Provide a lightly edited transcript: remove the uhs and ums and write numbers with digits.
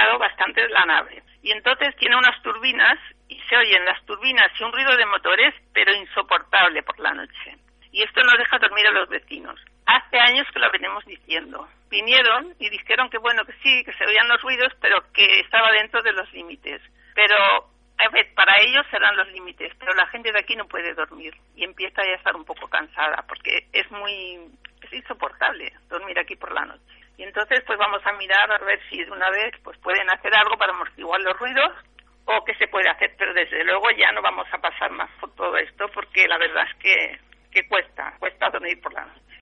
calentado bastante la nave. Y entonces tiene unas turbinas y se oyen las turbinas y un ruido de motores, pero insoportable por la noche. Y esto no deja dormir a los vecinos. Hace años que lo venimos diciendo. Vinieron y dijeron que bueno, que sí, que se oían los ruidos, pero que estaba dentro de los límites. Pero a ver, para ellos serán los límites, pero la gente de aquí no puede dormir y empieza ya a estar un poco cansada porque es insoportable dormir aquí por la noche. Y entonces pues vamos a mirar a ver si de una vez pues pueden hacer algo para amortiguar los ruidos o qué se puede hacer, pero desde luego ya no vamos a pasar más por todo esto porque la verdad es que cuesta dormir por la noche.